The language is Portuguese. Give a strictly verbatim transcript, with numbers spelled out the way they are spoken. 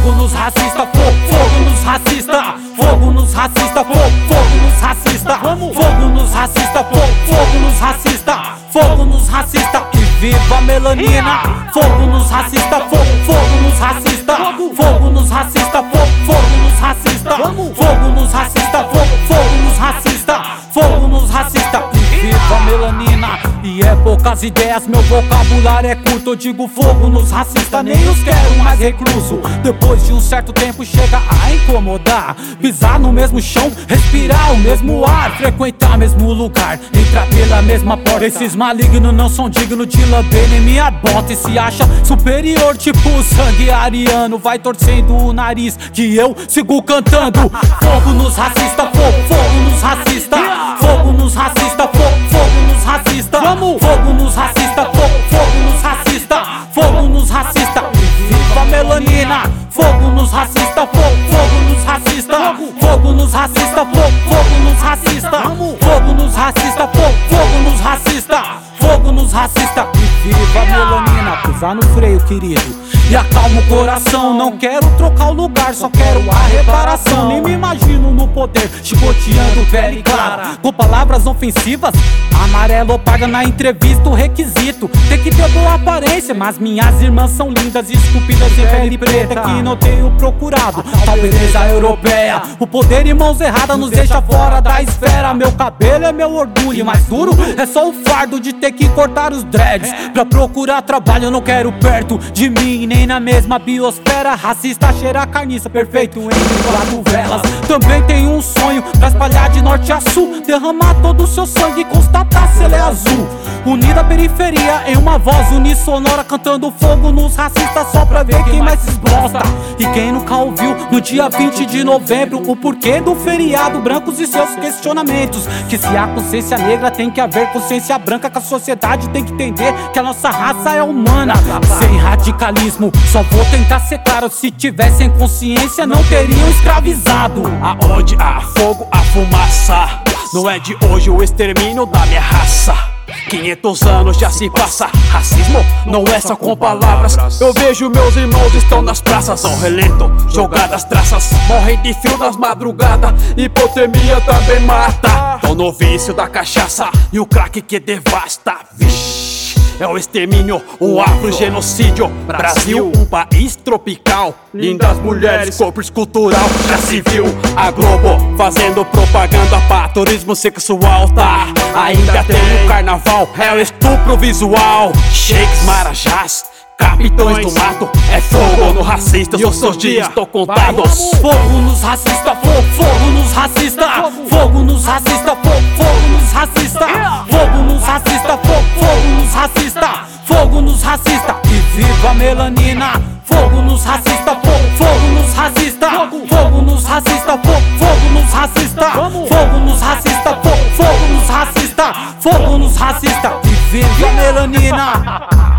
fogo nos racista, fogo, fogo nos racista, fogo nos racista, fogo, fogo nos racista, fogo nos racista, fogo, fogo nos racista, fogo nos racista. E viva a melanina, fogo nos racista, fogo, fogo nos racista, fogo nos racista, fogo, fogo nos racista, fogo nos racista, fogo, fogo nos racista, fogo nos racista. E viva a melanina. E é poucas ideias, meu vocabulário é curto. Eu digo fogo nos racistas, nem os quero mais recluso. Depois de um certo tempo chega a incomodar. Pisar no mesmo chão, respirar o mesmo ar, frequentar o mesmo lugar, entrar pela mesma porta. Esses malignos não são dignos de lamber nem minha bota. E se acha superior tipo sangue ariano, vai torcendo o nariz que eu sigo cantando. Fogo nos racistas, fogo, fogo nos racistas, fogo nos racistas, fogo, fogo nos racistas, fogo nos racistas, fogo, fogo nos racistas, fogo nos racistas. Viva a melanina, fogo nos racistas, fogo, fogo nos racistas, fogo nos racistas, fogo, fogo nos racistas, fogo nos racistas, fogo, fogo nos racistas, fogo nos racistas. Viva a melanina, pisar no freio, querido, e acalma o coração. Não quero trocar o lugar, só quero a reparação. Nem me imagino no poder, chicoteando pele clara, com palavras ofensivas. Amarelo paga na entrevista o requisito. Tem que ter boa aparência, mas minhas irmãs são lindas, esculpidas em pele preta, que não tenho procurado tal beleza europeia. O poder em mãos erradas nos deixa fora da esfera. Meu cabelo é meu orgulho, mais duro é só o fardo de ter que cortar os dreads. Pra procurar trabalho eu não quero perto de mim, nem na mesma biosfera. Racista cheira a carniça, perfeito entre quatro velas. Também tenho um sonho pra espalhar de norte a sul, derramar todo o seu sangue e constatar se ele é azul. Unida a periferia em uma voz unissonora, cantando fogo nos racistas só pra ver quem mais se exposta. E quem nunca ouviu no dia vinte de novembro o porquê do feriado, brancos e seus questionamentos. Que se há consciência negra tem que haver consciência branca, que a sociedade tem que entender que a nossa raça é humana. Sem radicalismo, só vou tentar ser claro, se tivessem consciência não teriam escravizado. Aonde há fogo, há fumaça. Não é de hoje o extermínio da minha raça. Quinhentos anos já se passa. Racismo não é só com palavras. Eu vejo meus irmãos estão nas praças, ao relento, jogadas traças, morrem de frio nas madrugadas. Hipotermia também mata. Tô no vício da cachaça e o crack que devasta. Vixe, é o extermínio, um afro-genocídio. Brasil, um país tropical. Lindas mulheres, corpo escultural. Já se viu a Globo fazendo propaganda pra turismo sexual, tá? Ainda tem o carnaval, é o estupro visual. Shakes, marajás, capitões do mato, é fogo no racista, e os seus dias estão contados. Fogo nos racistas, fogo, fogo nos racistas, fogo nos racistas, fogo, fogo nos racistas, fogo nos racistas, fogo, fogo nos racistas, fogo nos racistas. E viva a melanina, fogo nos racistas, fogo, fogo nos racistas, fogo nos racistas, fogo, fogo nos racistas, fogo nos racistas, fogo, fogo nos racistas, fogo nos racistas. E viva a melanina.